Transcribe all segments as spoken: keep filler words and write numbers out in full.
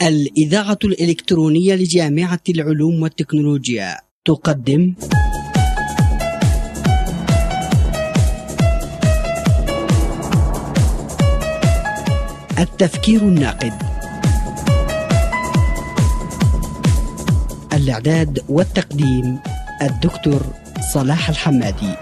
الإذاعة الإلكترونية لجامعة العلوم والتكنولوجيا تقدم التفكير الناقد. الإعداد والتقديم الدكتور صلاح الحمادي.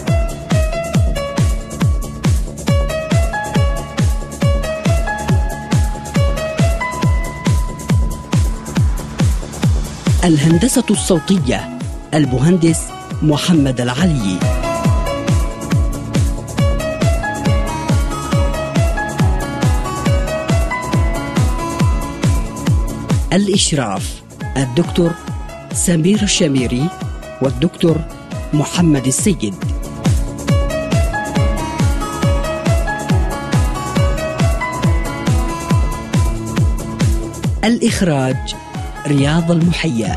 الهندسة الصوتية المهندس محمد العلي. الإشراف الدكتور سمير الشميري والدكتور محمد السيد. الإخراج رياض المحيا.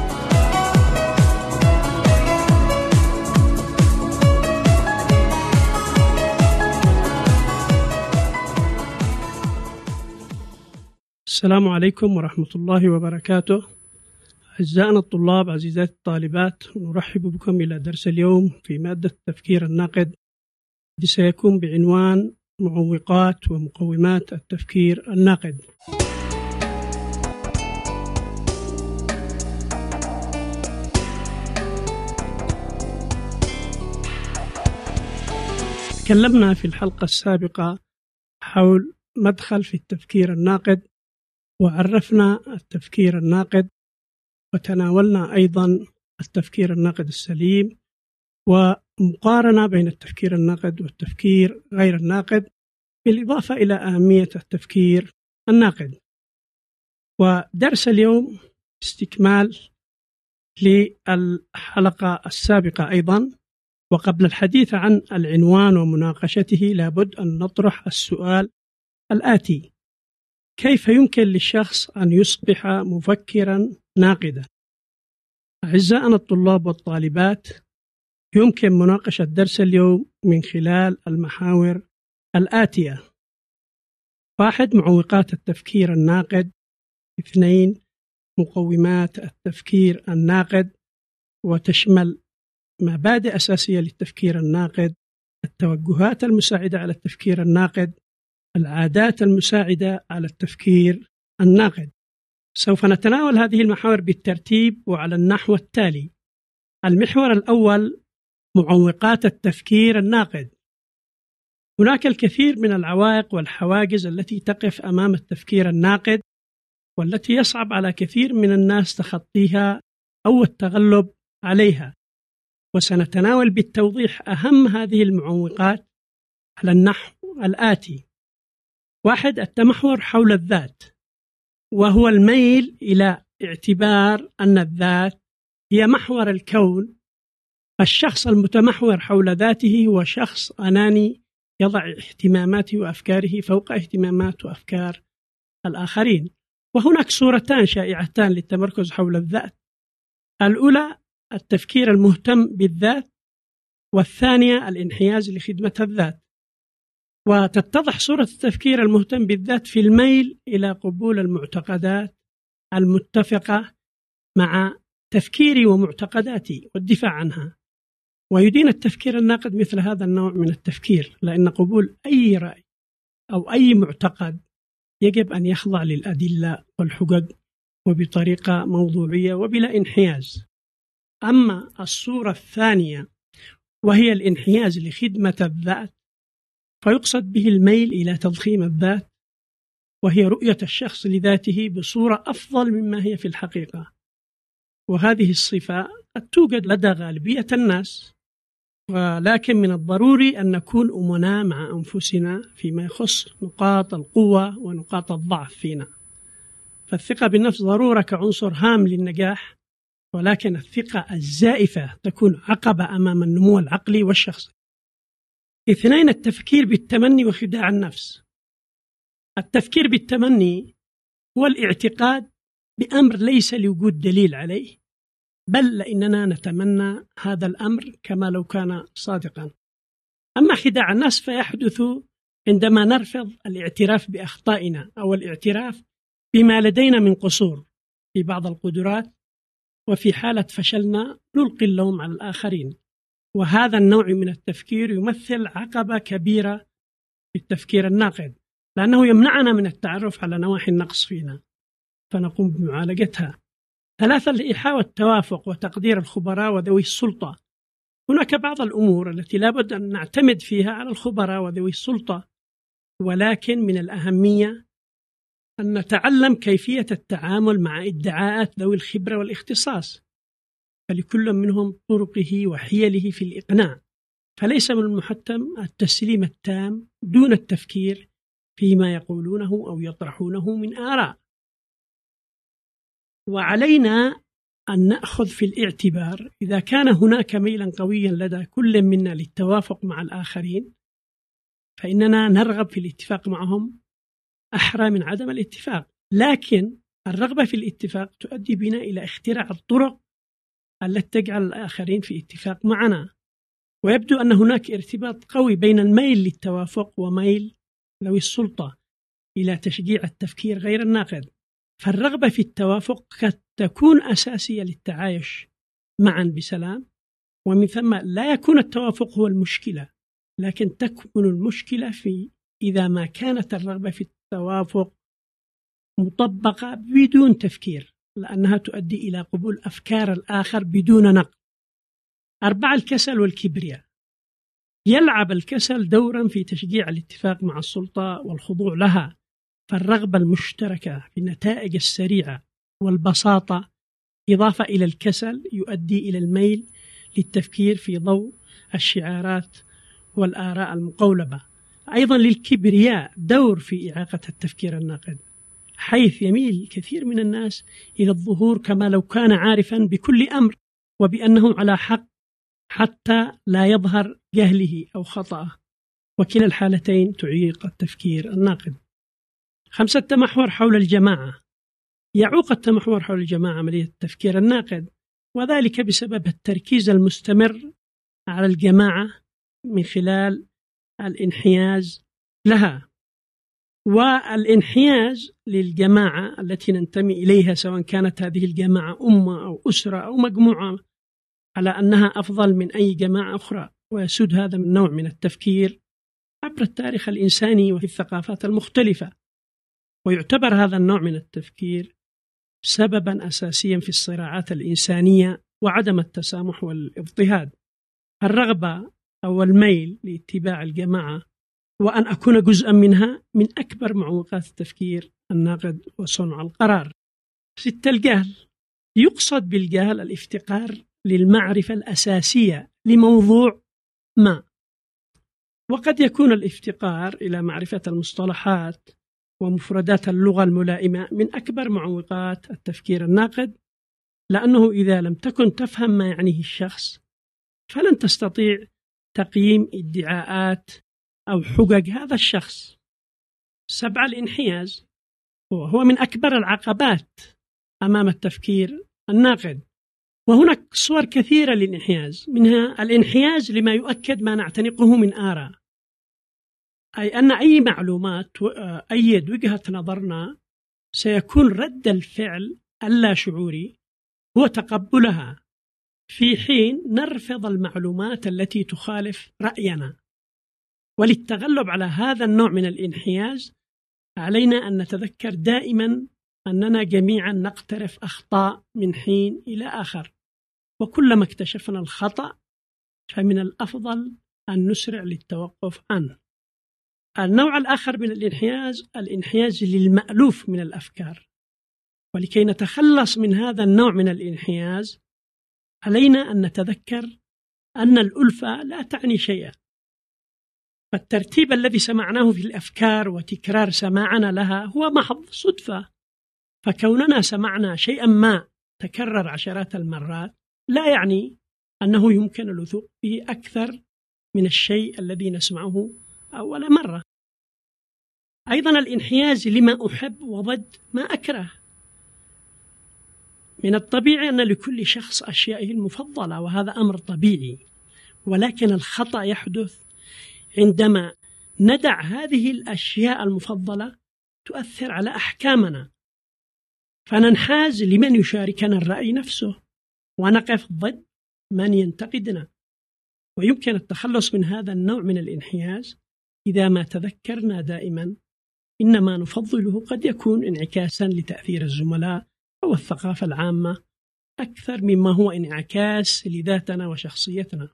السلام عليكم ورحمة الله وبركاته. أعزائنا الطلاب، عزيزات الطالبات، نرحب بكم إلى درس اليوم في مادة التفكير الناقد، الذي سيكون بعنوان معوقات ومقومات التفكير الناقد. تكلمنا في الحلقة السابقة حول مدخل في التفكير الناقد، وعرفنا التفكير الناقد، وتناولنا أيضا التفكير الناقد السليم، ومقارنة بين التفكير الناقد والتفكير غير الناقد، بالإضافة إلى أهمية التفكير الناقد. ودرس اليوم استكمال للحلقة السابقة أيضا. وقبل الحديث عن العنوان ومناقشته لابد أن نطرح السؤال الآتي: كيف يمكن للشخص أن يصبح مفكرا ناقدا؟ أعزائنا الطلاب والطالبات، يمكن مناقشة درس اليوم من خلال المحاور الآتية: واحد، معوقات التفكير الناقد. اثنين، مقومات التفكير الناقد، وتشمل مبادئ أساسية للتفكير الناقد، التوجهات المساعدة على التفكير الناقد، العادات المساعدة على التفكير الناقد. سوف نتناول هذه المحاور بالترتيب وعلى النحو التالي. المحور الأول: معوقات التفكير الناقد. هناك الكثير من العوائق والحواجز التي تقف أمام التفكير الناقد، والتي يصعب على كثير من الناس تخطيها أو التغلب عليها، وسنتناول بالتوضيح أهم هذه المعوقات على النحو الآتي. واحد، التمحور حول الذات، وهو الميل إلى اعتبار أن الذات هي محور الكون. الشخص المتمحور حول ذاته هو شخص أناني يضع اهتماماته وأفكاره فوق اهتمامات وأفكار الآخرين. وهناك صورتان شائعتان للتمركز حول الذات: الأولى التفكير المهتم بالذات، والثانية الانحياز لخدمة الذات. وتتضح صورة التفكير المهتم بالذات في الميل إلى قبول المعتقدات المتفقة مع تفكيري ومعتقداتي والدفاع عنها. ويدين التفكير الناقد مثل هذا النوع من التفكير، لأن قبول أي رأي أو أي معتقد يجب أن يخضع للأدلة والحجج وبطريقة موضوعية وبلا انحياز. أما الصورة الثانية وهي الانحياز لخدمة الذات، فيقصد به الميل إلى تضخيم الذات، وهي رؤية الشخص لذاته بصورة أفضل مما هي في الحقيقة. وهذه الصفة قد توجد لدى غالبية الناس، ولكن من الضروري أن نكون أمناء مع أنفسنا فيما يخص نقاط القوة ونقاط الضعف فينا. فالثقة بالنفس ضرورة كعنصر هام للنجاح، ولكن الثقة الزائفة تكون عقبة أمام النمو العقلي والشخصي. اثنين، التفكير بالتمني وخداع النفس. التفكير بالتمني هو الاعتقاد بأمر ليس لوجود دليل عليه، بل لأننا نتمنى هذا الأمر كما لو كان صادقا. أما خداع النفس فيحدث عندما نرفض الاعتراف بأخطائنا أو الاعتراف بما لدينا من قصور في بعض القدرات، وفي حالة فشلنا نلقي اللوم على الآخرين. وهذا النوع من التفكير يمثل عقبة كبيرة في التفكير الناقد، لأنه يمنعنا من التعرف على نواحي النقص فينا فنقوم بمعالجتها. ثلاثة، الإيحاء والتوافق وتقدير الخبراء وذوي السلطة. هناك بعض الأمور التي لابد أن نعتمد فيها على الخبراء وذوي السلطة، ولكن من الأهمية أن نتعلم كيفية التعامل مع ادعاءات ذوي الخبرة والاختصاص، فلكل منهم طرقه وحيله في الإقناع، فليس من المحتم التسليم التام دون التفكير فيما يقولونه أو يطرحونه من آراء. وعلينا أن نأخذ في الاعتبار إذا كان هناك ميلا قويا لدى كل منا للتوافق مع الآخرين، فإننا نرغب في الاتفاق معهم أحرى من عدم الاتفاق. لكن الرغبة في الاتفاق تؤدي بنا إلى اختراع الطرق التي تجعل الآخرين في اتفاق معنا، ويبدو أن هناك ارتباط قوي بين الميل للتوافق وميل ذوي السلطة إلى تشجيع التفكير غير الناقد. فالرغبة في التوافق قد تكون أساسية للتعايش معا بسلام، ومن ثم لا يكون التوافق هو المشكلة، لكن تكمن المشكلة في إذا ما كانت الرغبة في التوافق مطبقة بدون تفكير، لأنها تؤدي إلى قبول أفكار الآخر بدون نقد. أربعة، الكسل والكبرياء. يلعب الكسل دورا في تشجيع الاتفاق مع السلطة والخضوع لها، فالرغبة المشتركة في النتائج السريعة والبساطة إضافة إلى الكسل يؤدي إلى الميل للتفكير في ضوء الشعارات والآراء المقولبة. أيضا للكبرياء دور في إعاقة التفكير الناقد، حيث يميل كثير من الناس إلى الظهور كما لو كان عارفا بكل أمر وبأنه على حق حتى لا يظهر جهله أو خطأه، وكلا الحالتين تعيق التفكير الناقد. خمسة، التمحور حول الجماعة. يعوق التمحور حول الجماعة عملية التفكير الناقد، وذلك بسبب التركيز المستمر على الجماعة من خلال الانحياز لها. والانحياز للجماعة التي ننتمي إليها، سواء كانت هذه الجماعة أمة أو أسرة أو مجموعة، على أنها أفضل من أي جماعة أخرى، ويسود هذا من نوع من التفكير عبر التاريخ الإنساني وفي الثقافات المختلفة. ويعتبر هذا النوع من التفكير سببا أساسيا في الصراعات الإنسانية وعدم التسامح والاضطهاد. الرغبة أو الميل لاتباع الجماعة وأن أكون جزءا منها من أكبر معوقات التفكير الناقد وصنع القرار. ستة، الجهل. يقصد بالجهل الافتقار للمعرفة الأساسية لموضوع ما، وقد يكون الافتقار إلى معرفة المصطلحات ومفردات اللغة الملائمة من أكبر معوقات التفكير الناقد، لأنه إذا لم تكن تفهم ما يعنيه الشخص فلن تستطيع تقييم ادعاءات أو حجج هذا الشخص. سبعة، الانحياز، وهو من أكبر العقبات أمام التفكير الناقد، وهناك صور كثيرة للانحياز، منها الانحياز لما يؤكد ما نعتنقه من آراء، أي أن أي معلومات أيد وجهة نظرنا سيكون رد الفعل اللا شعوري هو تقبلها، في حين نرفض المعلومات التي تخالف رأينا. وللتغلب على هذا النوع من الانحياز علينا أن نتذكر دائما أننا جميعا نقترف أخطاء من حين إلى آخر، وكلما اكتشفنا الخطأ فمن الأفضل أن نسرع للتوقف عنه. النوع الآخر من الانحياز الانحياز للمألوف من الأفكار، ولكي نتخلص من هذا النوع من الانحياز علينا أن نتذكر أن الألفة لا تعني شيئا، فالترتيب الذي سمعناه في الأفكار وتكرار سماعنا لها هو محض صدفة، فكوننا سمعنا شيئا ما تكرر عشرات المرات لا يعني أنه يمكن الوثوق به أكثر من الشيء الذي نسمعه أول مرة. أيضا الانحياز لما أحب وضد ما أكره. من الطبيعي أن لكل شخص أشيائه المفضلة، وهذا أمر طبيعي، ولكن الخطأ يحدث عندما ندع هذه الأشياء المفضلة تؤثر على أحكامنا فننحاز لمن يشاركنا الرأي نفسه ونقف ضد من ينتقدنا. ويمكن التخلص من هذا النوع من الانحياز إذا ما تذكرنا دائما إن ما نفضله قد يكون انعكاسا لتأثير الزملاء أو الثقافة العامة أكثر مما هو انعكاس لذاتنا وشخصيتنا.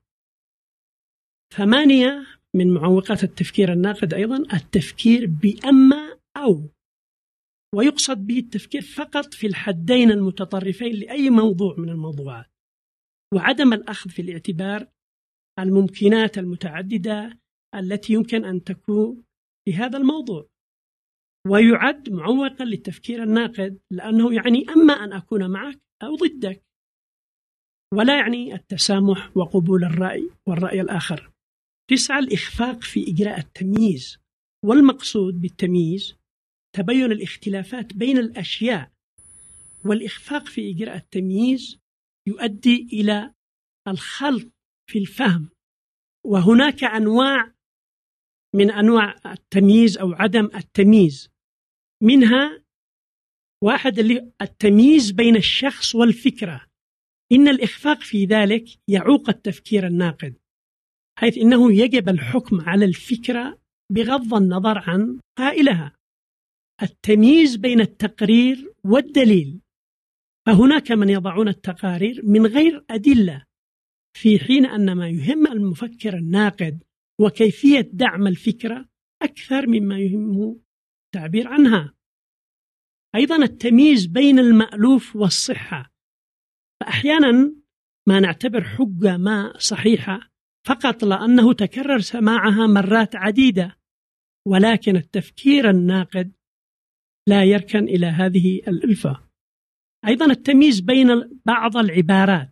ثمانية من معوقات التفكير الناقد أيضا التفكير بأما أو، ويقصد به التفكير فقط في الحدين المتطرفين لأي موضوع من الموضوعات، وعدم الأخذ في الاعتبار الممكنات المتعددة التي يمكن أن تكون في هذا الموضوع. ويعد معوقا للتفكير الناقد لأنه يعني أما أن أكون معك أو ضدك، ولا يعني التسامح وقبول الرأي والرأي الآخر. تسعى الإخفاق في إجراء التمييز، والمقصود بالتمييز تبين الاختلافات بين الأشياء، والإخفاق في إجراء التمييز يؤدي إلى الخلط في الفهم. وهناك أنواع من أنواع التمييز أو عدم التمييز، منها واحد اللي التمييز بين الشخص والفكرة. إن الإخفاق في ذلك يعوق التفكير الناقد، حيث إنه يجب الحكم على الفكرة بغض النظر عن قائلها. التمييز بين التقرير والدليل، فهناك من يضعون التقارير من غير أدلة، في حين أن ما يهم المفكر الناقد وكيفية دعم الفكرة أكثر مما يهمه التعبير عنها. أيضا التمييز بين المألوف والصحة، فأحيانا ما نعتبر حجة ما صحيحة فقط لأنه تكرر سماعها مرات عديدة، ولكن التفكير الناقد لا يركن إلى هذه الألفة. أيضا التمييز بين بعض العبارات،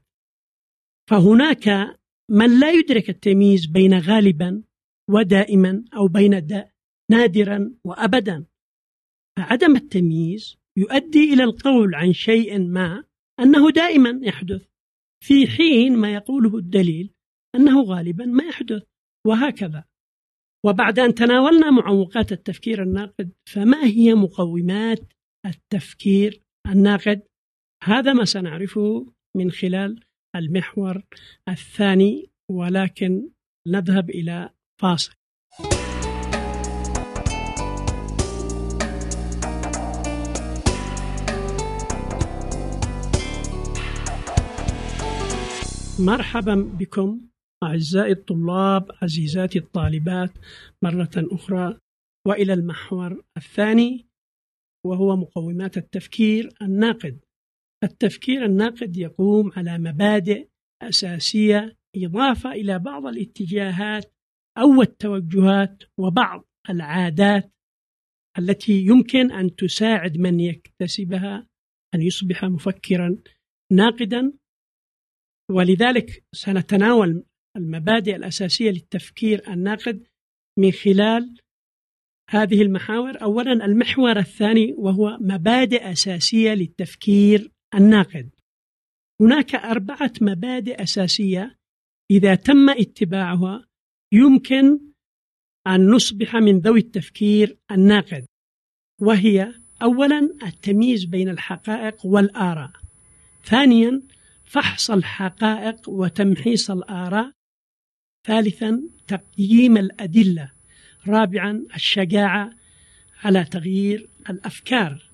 فهناك من لا يدرك التمييز بين غالبا ودائما أو بين دا نادرا وأبدا. فعدم التمييز يؤدي إلى القول عن شيء ما أنه دائما يحدث، في حين ما يقوله الدليل أنه غالبا ما يحدث، وهكذا. وبعد أن تناولنا معوقات التفكير الناقد، فما هي مقومات التفكير الناقد؟ هذا ما سنعرفه من خلال المحور الثاني، ولكن نذهب إلى فاصل. مرحبا بكم أعزائي الطلاب، عزيزاتي الطالبات، مرة أخرى وإلى المحور الثاني، وهو مقومات التفكير الناقد. التفكير الناقد يقوم على مبادئ أساسية، إضافة إلى بعض الاتجاهات أو التوجهات وبعض العادات التي يمكن أن تساعد من يكتسبها أن يصبح مفكرا ناقدا. ولذلك سنتناول المبادئ الأساسية للتفكير الناقد من خلال هذه المحاور. أولا المحور الثاني وهو مبادئ أساسية للتفكير الناقد. هناك أربعة مبادئ أساسية إذا تم اتباعها يمكن أن نصبح من ذوي التفكير الناقد، وهي أولا التمييز بين الحقائق والآراء، ثانيا فحص الحقائق وتمحيص الآراء، ثالثا تقييم الأدلة، رابعا الشجاعة على تغيير الأفكار.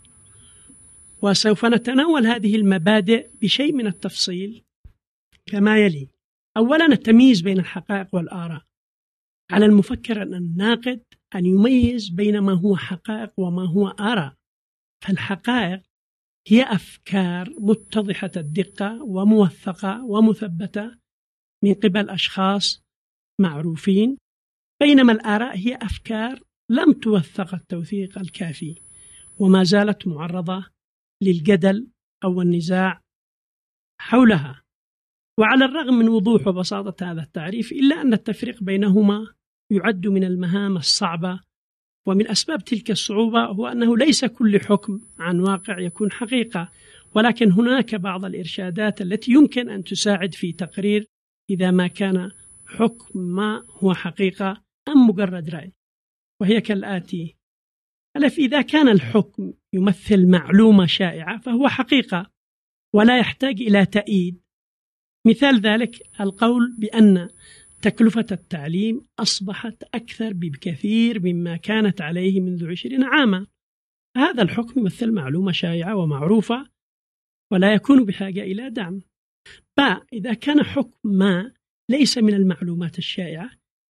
وسوف نتناول هذه المبادئ بشيء من التفصيل كما يلي. أولا التمييز بين الحقائق والآراء. على المفكر الناقد أن يميز بين ما هو حقائق وما هو آراء. فالحقائق هي أفكار متضحة الدقة وموثقة ومثبتة من قبل أشخاص معروفين، بينما الآراء هي أفكار لم توثق التوثيق الكافي وما زالت معرضة للجدل أو النزاع حولها. وعلى الرغم من وضوح وبساطة هذا التعريف، إلا أن التفريق بينهما يعد من المهام الصعبة. ومن أسباب تلك الصعوبة هو أنه ليس كل حكم عن واقع يكون حقيقة، ولكن هناك بعض الإرشادات التي يمكن أن تساعد في تقرير إذا ما كان حكم ما هو حقيقة أم مجرد رأي، وهي كالآتي. ألف إذا كان الحكم يمثل معلومة شائعة فهو حقيقة ولا يحتاج إلى تأييد. مثال ذلك القول بأن تكلفة التعليم أصبحت أكثر بكثير مما كانت عليه منذ عشرين عاما. هذا الحكم يمثل معلومة شائعة ومعروفة ولا يكون بحاجة إلى دعم. با إذا كان حكم ما ليس من المعلومات الشائعة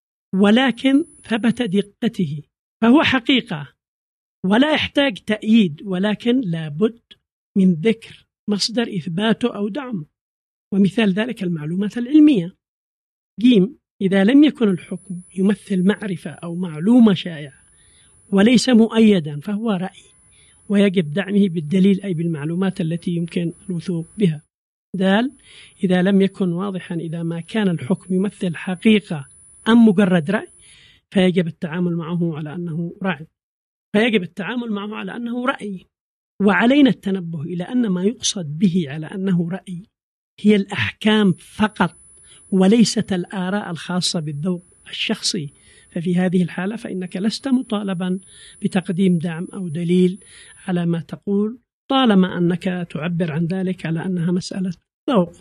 ولكن ثبت دقته فهو حقيقة ولا يحتاج تأييد، ولكن لابد من ذكر مصدر إثباته أو دعمه. ومثال ذلك المعلومات العلمية. جيم إذا لم يكن الحكم يمثل معرفة أو معلومة شائعة وليس مؤيدا فهو رأي ويجب دعمه بالدليل أي بالمعلومات التي يمكن الوثوق بها. دال إذا لم يكن واضحا إذا ما كان الحكم يمثل حقيقة أم مجرد رأي فيجب التعامل معه على أنه رأي فيجب التعامل معه على أنه رأي. وعلينا التنبه إلى أن ما يقصد به على أنه رأي هي الأحكام فقط وليست الآراء الخاصة بالذوق الشخصي. ففي هذه الحالة فإنك لست مطالبا بتقديم دعم أو دليل على ما تقول طالما أنك تعبر عن ذلك على أنها مسألة ذوق.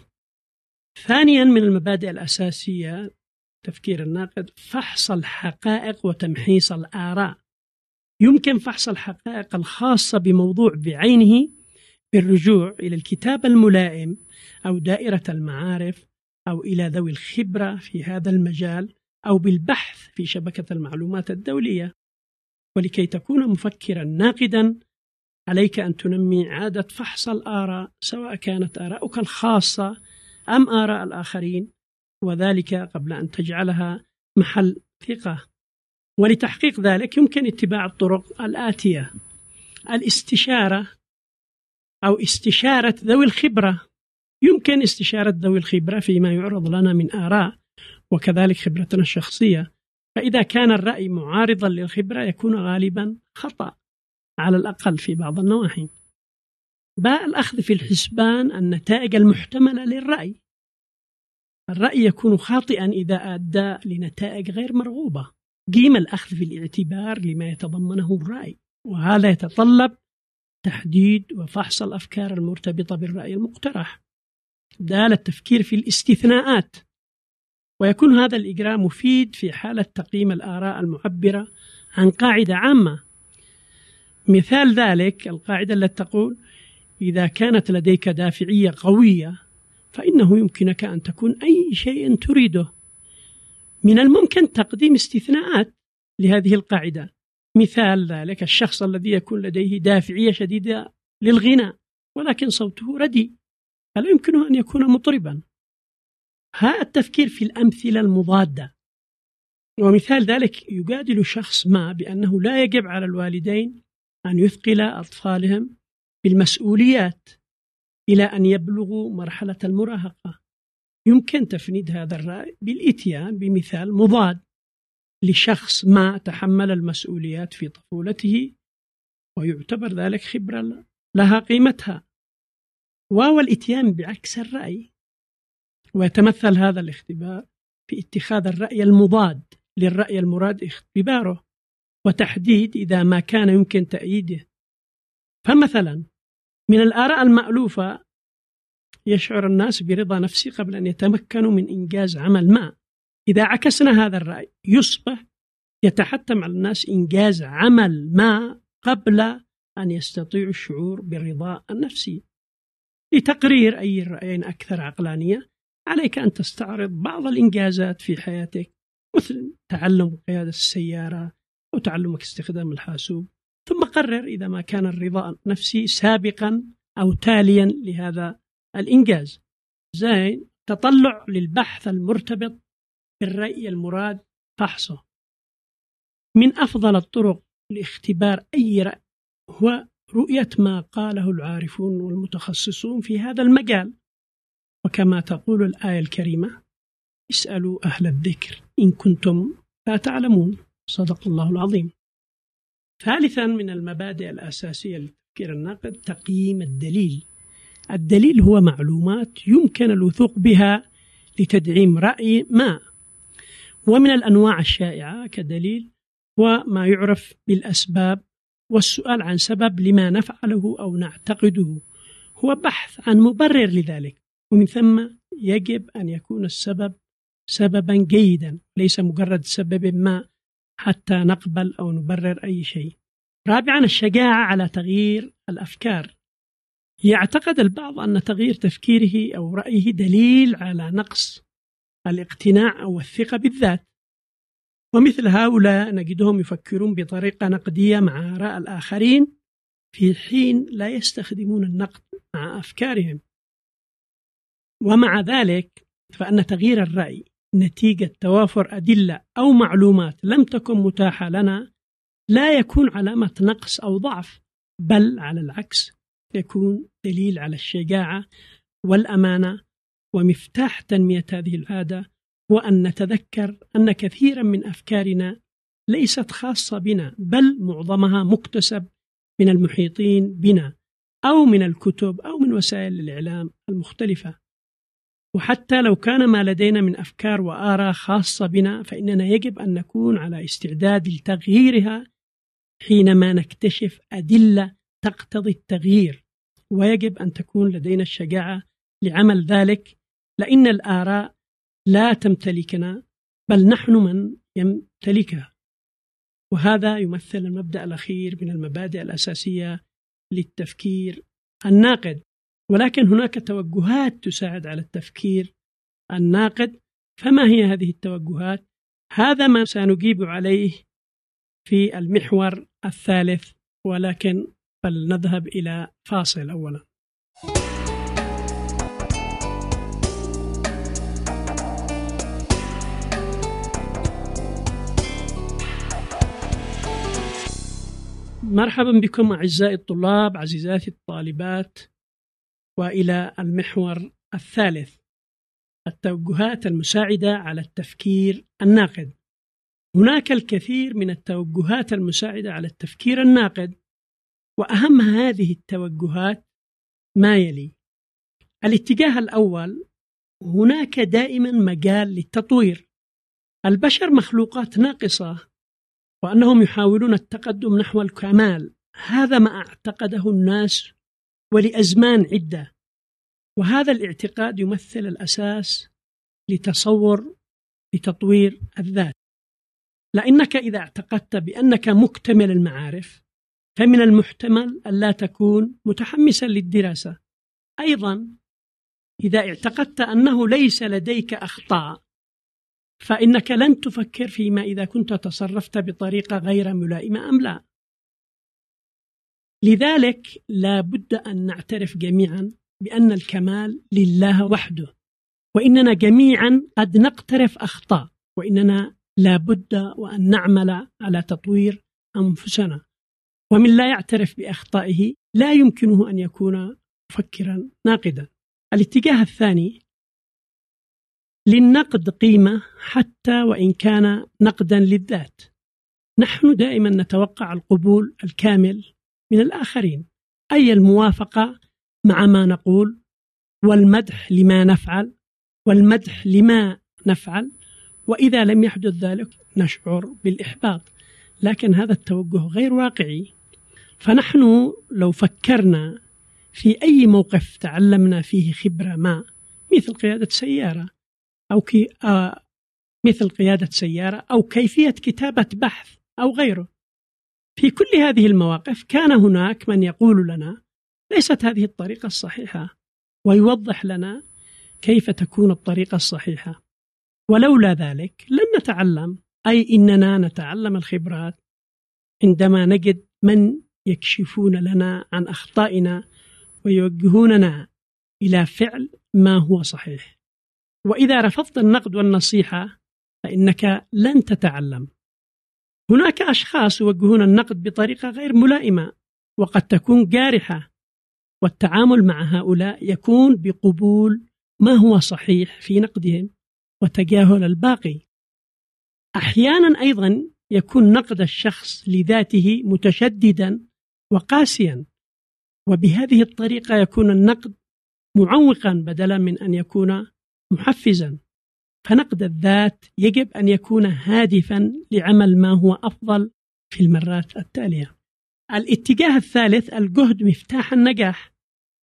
ثانيا من المبادئ الأساسية تفكير الناقد فحص الحقائق وتمحيص الآراء. يمكن فحص الحقائق الخاصة بموضوع بعينه بالرجوع إلى الكتاب الملائم أو دائرة المعارف أو إلى ذوي الخبرة في هذا المجال أو بالبحث في شبكة المعلومات الدولية. ولكي تكون مفكرا ناقدا عليك أن تنمي عادة فحص الآراء سواء كانت آراءك الخاصة أم آراء الآخرين، وذلك قبل أن تجعلها محل ثقة. ولتحقيق ذلك يمكن اتباع الطرق الآتية: الاستشارة أو استشارة ذوي الخبرة. يمكن استشارة ذوي الخبرة فيما يعرض لنا من آراء وكذلك خبرتنا الشخصية، فإذا كان الرأي معارضا للخبرة يكون غالبا خطأ على الأقل في بعض النواحي. باء الأخذ في الحسبان النتائج المحتملة للرأي. الرأي يكون خاطئا إذا أدى لنتائج غير مرغوبة. جيم الأخذ في الاعتبار لما يتضمنه الرأي، وهذا يتطلب تحديد وفحص الأفكار المرتبطة بالرأي المقترح. دال التفكير في الاستثناءات، ويكون هذا الإجراء مفيد في حالة تقييم الآراء المعبرة عن قاعدة عامة. مثال ذلك القاعدة التي تقول: إذا كانت لديك دافعية قوية فإنه يمكنك أن تكون أي شيء تريده. من الممكن تقديم استثناءات لهذه القاعدة. مثال ذلك الشخص الذي يكون لديه دافعية شديدة للغناء ولكن صوته رديء، هل يمكنه أن يكون مطربا؟ ها التفكير في الأمثلة المضادة. ومثال ذلك يجادل شخص ما بأنه لا يجب على الوالدين أن يثقل أطفالهم بالمسؤوليات إلى أن يبلغوا مرحلة المراهقة. يمكن تفنيد هذا الرأي بالإتيان بمثال مضاد لشخص ما تحمل المسؤوليات في طفولته ويعتبر ذلك خبرة لها قيمتها، وهو الإتيان بعكس الرأي. ويتمثل هذا الاختبار في اتخاذ الرأي المضاد للرأي المراد اختباره وتحديد إذا ما كان يمكن تأييده. فمثلا من الآراء المألوفة يشعر الناس برضا نفسي قبل أن يتمكنوا من إنجاز عمل ما. إذا عكسنا هذا الرأي يصبح يتحتم على الناس إنجاز عمل ما قبل أن يستطيعوا الشعور بالرضا النفسي. لتقرير أي الرأيين أكثر عقلانية عليك أن تستعرض بعض الإنجازات في حياتك، مثل تعلم قيادة السيارة أو تعلمك استخدام الحاسوب، ثم قرر إذا ما كان الرضا النفسي سابقا أو تاليا لهذا الإنجاز. زين تطلع للبحث المرتبط بالرأي المراد فحصه. من أفضل الطرق لاختبار أي رأي هو رؤية ما قاله العارفون والمتخصصون في هذا المجال، وكما تقول الآية الكريمة: اسألوا أهل الذكر إن كنتم لا تعلمون. صدق الله العظيم. ثالثا من المبادئ الأساسية للتفكير الناقد تقييم الدليل. الدليل هو معلومات يمكن الوثوق بها لتدعيم رأي ما. ومن الأنواع الشائعة كدليل هو ما يعرف بالأسباب والسؤال عن سبب لما نفعله أو نعتقده هو بحث عن مبرر لذلك، ومن ثم يجب أن يكون السبب سببا جيدا ليس مجرد سبب ما حتى نقبل أو نبرر أي شيء. رابعا، الشجاعة على تغيير الأفكار. يعتقد البعض أن تغيير تفكيره أو رأيه دليل على نقص الاقتناع أو الثقة بالذات، ومثل هؤلاء نجدهم يفكرون بطريقة نقدية مع آراء الآخرين في حين لا يستخدمون النقد مع أفكارهم. ومع ذلك فإن تغيير الرأي نتيجة توافر أدلة أو معلومات لم تكن متاحة لنا لا يكون علامة نقص أو ضعف، بل على العكس يكون دليل على الشجاعة والأمانة. ومفتاح تنمية هذه العادة هو أن نتذكر أن كثيرا من أفكارنا ليست خاصة بنا، بل معظمها مكتسب من المحيطين بنا أو من الكتب أو من وسائل الإعلام المختلفة. وحتى لو كان ما لدينا من أفكار وآراء خاصة بنا فإننا يجب أن نكون على استعداد لتغييرها حينما نكتشف أدلة تقتضي التغيير، ويجب أن تكون لدينا الشجاعة لعمل ذلك، لأن الآراء لا تمتلكنا بل نحن من يمتلكها. وهذا يمثل المبدأ الأخير من المبادئ الأساسية للتفكير الناقد. ولكن هناك توجهات تساعد على التفكير الناقد، فما هي هذه التوجهات؟ هذا ما سنجيب عليه في المحور الثالث، ولكن فلنذهب إلى فاصل أولا. مرحبا بكم أعزائي الطلاب، عزيزاتي الطالبات، وإلى المحور الثالث، التوجهات المساعدة على التفكير الناقد. هناك الكثير من التوجهات المساعدة على التفكير الناقد، وأهم هذه التوجهات ما يلي. الاتجاه الأول، هناك دائما مجال للتطوير. البشر مخلوقات ناقصة، وأنهم يحاولون التقدم نحو الكمال، هذا ما اعتقده الناس ولأزمان عدة، وهذا الاعتقاد يمثل الأساس لتصور لتطوير الذات. لأنك إذا اعتقدت بأنك مكتمل المعارف فمن المحتمل ألا تكون متحمسا للدراسة. أيضا إذا اعتقدت أنه ليس لديك أخطاء فإنك لن تفكر فيما إذا كنت تصرفت بطريقة غير ملائمة أم لا. لذلك لا بد أن نعترف جميعا بأن الكمال لله وحده، وإننا جميعا قد نقترف أخطاء، وإننا لا بد وأن نعمل على تطوير أنفسنا. ومن لا يعترف بأخطائه لا يمكنه أن يكون مفكرا ناقدا. الاتجاه الثاني، للنقد قيمة حتى وإن كان نقدا للذات. نحن دائما نتوقع القبول الكامل من الآخرين، أي الموافقة مع ما نقول، والمدح لما نفعل، والمدح لما نفعل، وإذا لم يحدث ذلك نشعر بالإحباط. لكن هذا التوجه غير واقعي، فنحن لو فكرنا في أي موقف تعلمنا فيه خبرة ما، مثل قيادة سيارة أو كي آه مثل قيادة سيارة أو كيفية كتابة بحث أو غيره، في كل هذه المواقف كان هناك من يقول لنا ليست هذه الطريقة الصحيحة، ويوضح لنا كيف تكون الطريقة الصحيحة. ولولا ذلك لن نتعلم، أي إننا نتعلم الخبرات عندما نجد من يكشفون لنا عن أخطائنا ويوجهوننا إلى فعل ما هو صحيح. وإذا رفضت النقد والنصيحة فإنك لن تتعلم. هناك أشخاص يوجهون النقد بطريقة غير ملائمة وقد تكون جارحة، والتعامل مع هؤلاء يكون بقبول ما هو صحيح في نقدهم وتجاهل الباقي. أحيانا أيضا يكون نقد الشخص لذاته متشددا وقاسيا، وبهذه الطريقة يكون النقد معوقا بدلا من أن يكون محفزا. فنقد الذات يجب أن يكون هادفا لعمل ما هو أفضل في المرات التالية. الاتجاه الثالث، الجهد مفتاح النجاح.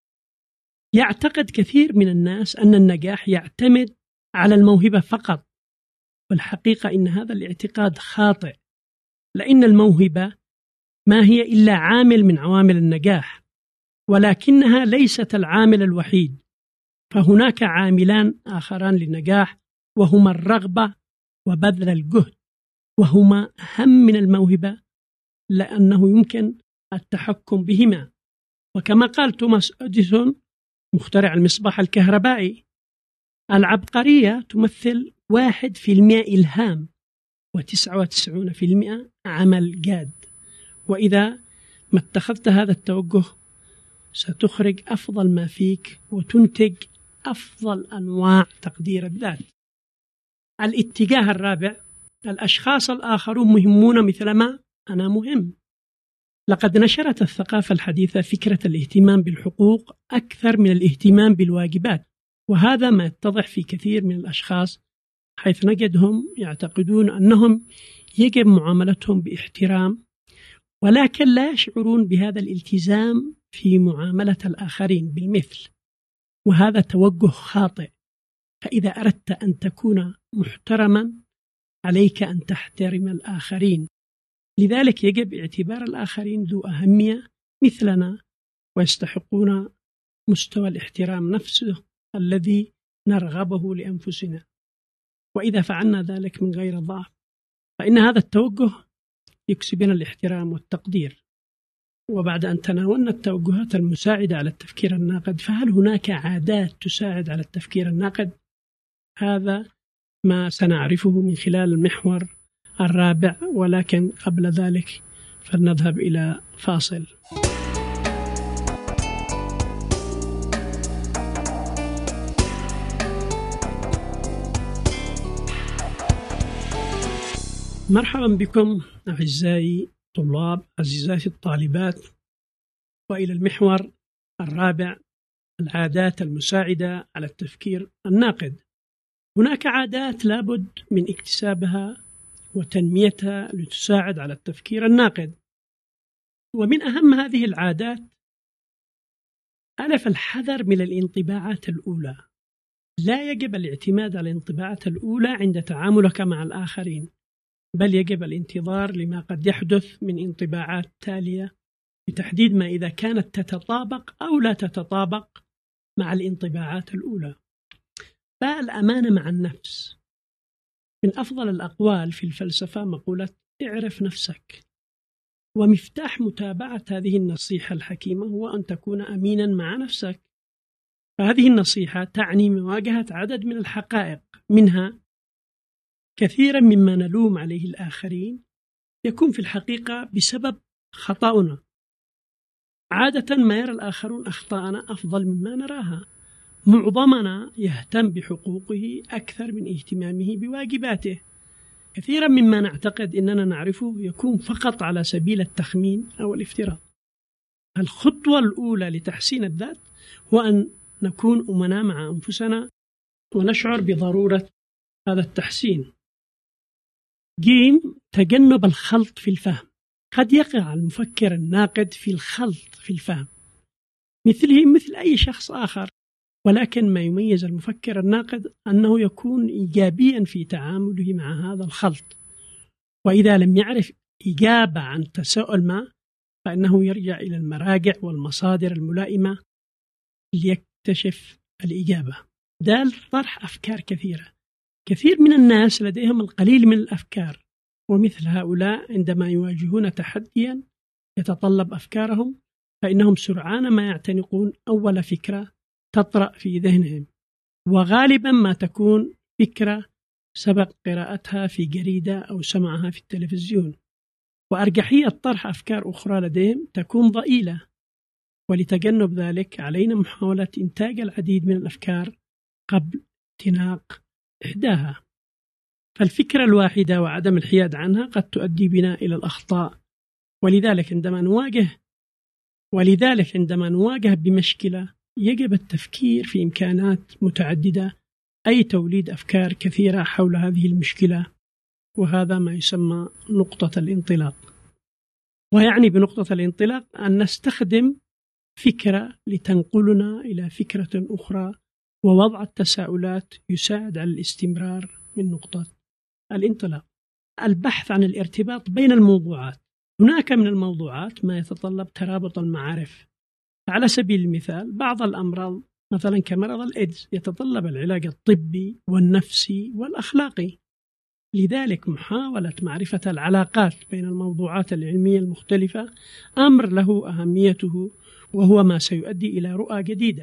يعتقد كثير من الناس أن النجاح يعتمد على الموهبة فقط، والحقيقة إن هذا الاعتقاد خاطئ، لأن الموهبة ما هي إلا عامل من عوامل النجاح، ولكنها ليست العامل الوحيد. فهناك عاملان آخران للنجاح، وهما الرغبة وبذل الجهد، وهما أهم من الموهبة لأنه يمكن التحكم بهما. وكما قال توماس أديسون مخترع المصباح الكهربائي: العبقرية تمثل واحد في المئة إلهام وتسعة وتسعون في المئة عمل جاد. وإذا ما اتخذت هذا التوجه ستخرج أفضل ما فيك وتنتج أفضل أنواع تقدير الذات. الاتجاه الرابع، الأشخاص الآخرون مهمون مثلما أنا مهم. لقد نشرت الثقافة الحديثة فكرة الاهتمام بالحقوق أكثر من الاهتمام بالواجبات، وهذا ما يتضح في كثير من الأشخاص، حيث نجدهم يعتقدون أنهم يجب معاملتهم باحترام، ولكن لا يشعرون بهذا الالتزام في معاملة الآخرين بالمثل، وهذا توجه خاطئ. فإذا أردت أن تكون محترما عليك أن تحترم الآخرين، لذلك يجب اعتبار الآخرين ذو أهمية مثلنا، ويستحقون مستوى الاحترام نفسه الذي نرغبه لأنفسنا. وإذا فعلنا ذلك من غير ضعف فإن هذا التوجه يكسبنا الاحترام والتقدير. وبعد أن تناولنا التوجهات المساعدة على التفكير الناقد، فهل هناك عادات تساعد على التفكير الناقد؟ هذا ما سنعرفه من خلال المحور الرابع، ولكن قبل ذلك فلنذهب إلى فاصل. مرحبا بكم أعزائي طلاب، عزيزاتي الطالبات، وإلى المحور الرابع، العادات المساعدة على التفكير الناقد. هناك عادات لابد من اكتسابها وتنميتها لتساعد على التفكير الناقد، ومن أهم هذه العادات ألف الحذر من الانطباعات الأولى. لا يجب الاعتماد على الانطباعات الأولى عند تعاملك مع الآخرين، بل يجب الانتظار لما قد يحدث من انطباعات تالية بتحديد ما إذا كانت تتطابق أو لا تتطابق مع الانطباعات الأولى. فالأمانة مع النفس. من أفضل الأقوال في الفلسفة مقولة اعرف نفسك، ومفتاح متابعة هذه النصيحة الحكيمة هو أن تكون أمينا مع نفسك. فهذه النصيحة تعني مواجهة عدد من الحقائق، منها كثيرا مما نلوم عليه الآخرين يكون في الحقيقة بسبب خطأنا. عادة ما يرى الآخرون أخطاءنا أفضل مما نراها. معظمنا يهتم بحقوقه أكثر من اهتمامه بواجباته. كثيرا مما نعتقد أننا نعرفه يكون فقط على سبيل التخمين أو الافتراض. الخطوة الأولى لتحسين الذات هو أن نكون أمنا مع أنفسنا ونشعر بضرورة هذا التحسين. جيم تجنب الخلط في الفهم. قد يقع المفكر الناقد في الخلط في الفهم مثله مثل أي شخص آخر، ولكن ما يميز المفكر الناقد أنه يكون إيجابيا في تعامله مع هذا الخلط، وإذا لم يعرف إجابة عن تساؤل ما فإنه يرجع إلى المراجع والمصادر الملائمة ليكتشف الإجابة. دال طرح أفكار كثيرة. كثير من الناس لديهم القليل من الأفكار، ومثل هؤلاء عندما يواجهون تحديا يتطلب أفكارهم فإنهم سرعان ما يعتنقون أول فكرة تطرأ في ذهنهم، وغالبا ما تكون فكرة سبق قراءتها في جريدة أو سمعها في التلفزيون، وأرجحية طرح أفكار أخرى لديهم تكون ضئيلة. ولتجنب ذلك علينا محاولة إنتاج العديد من الأفكار قبل اعتناق إحداها. فالفكرة الواحدة وعدم الحياد عنها قد تؤدي بنا إلى الأخطاء. ولذلك عندما نواجه ولذلك عندما نواجه بمشكلة يجب التفكير في إمكانات متعددة، أي توليد أفكار كثيرة حول هذه المشكلة، وهذا ما يسمى نقطة الانطلاق. ويعني بنقطة الانطلاق أن نستخدم فكرة لتنقلنا إلى فكرة أخرى، ووضع التساؤلات يساعد على الاستمرار من نقطة الانطلاق. البحث عن الارتباط بين الموضوعات. هناك من الموضوعات ما يتطلب ترابط المعارف. على سبيل المثال بعض الأمراض مثلا كمرض الإيدز يتطلب العلاج الطبي والنفسي والأخلاقي، لذلك محاولة معرفة العلاقات بين الموضوعات العلمية المختلفة أمر له أهميته، وهو ما سيؤدي إلى رؤى جديدة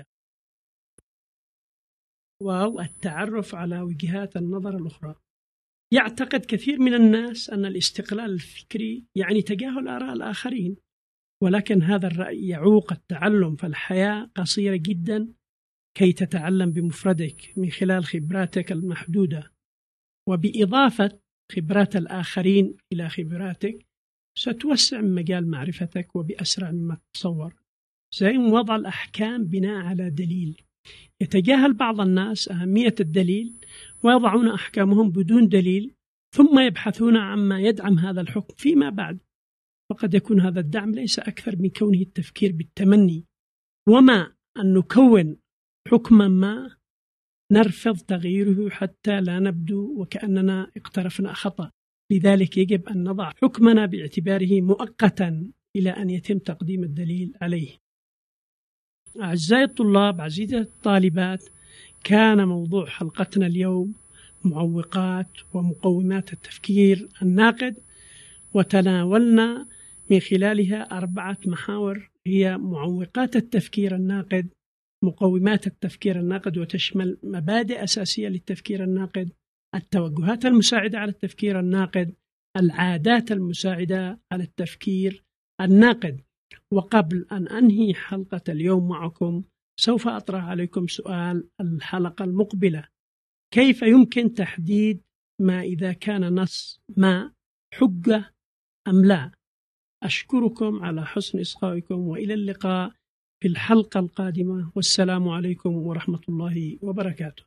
والتعرف على وجهات النظر الأخرى. يعتقد كثير من الناس أن الاستقلال الفكري يعني تجاهل آراء الآخرين، ولكن هذا الرأي يعوق التعلم، فالحياة قصيرة جدا كي تتعلم بمفردك من خلال خبراتك المحدودة، وبإضافة خبرات الآخرين إلى خبراتك ستوسع من مجال معرفتك وبأسرع مما تتصور. زي وضع الأحكام بناء على دليل. يتجاهل بعض الناس أهمية الدليل ويضعون أحكامهم بدون دليل، ثم يبحثون عما يدعم هذا الحكم فيما بعد، فقد يكون هذا الدعم ليس أكثر من كونه التفكير بالتمني، وما أن نكون حكما ما نرفض تغييره حتى لا نبدو وكأننا اقترفنا خطأ. لذلك يجب أن نضع حكمنا باعتباره مؤقتا إلى أن يتم تقديم الدليل عليه. أعزائي الطلاب، عزيزي الطالبات، كان موضوع حلقتنا اليوم معوقات ومقومات التفكير الناقد، وتناولنا من خلالها أربعة محاور هي معوقات التفكير الناقد، مقومات التفكير الناقد، وتشمل مبادئ أساسية للتفكير الناقد، التوجهات المساعدة على التفكير الناقد، العادات المساعدة على التفكير الناقد. وقبل أن أنهي حلقة اليوم معكم سوف أطرح عليكم سؤال الحلقة المقبلة: كيف يمكن تحديد ما إذا كان نص ما حجة أم لا؟ أشكركم على حسن إصغائكم، وإلى اللقاء في الحلقة القادمة، والسلام عليكم ورحمة الله وبركاته.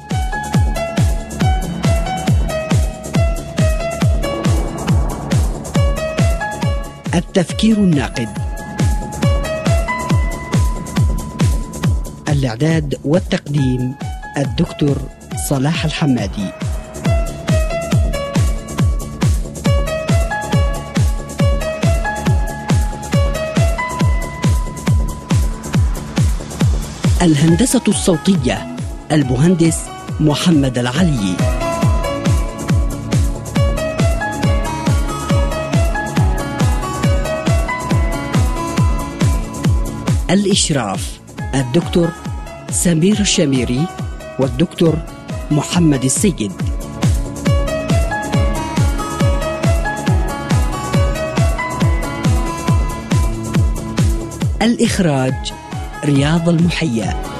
التفكير الناقد. الإعداد والتقديم الدكتور صلاح الحمادي. الهندسة الصوتية المهندس محمد العلي. الإشراف الدكتور سمير الشاميري والدكتور محمد السيد. الإخراج رياض المحيا.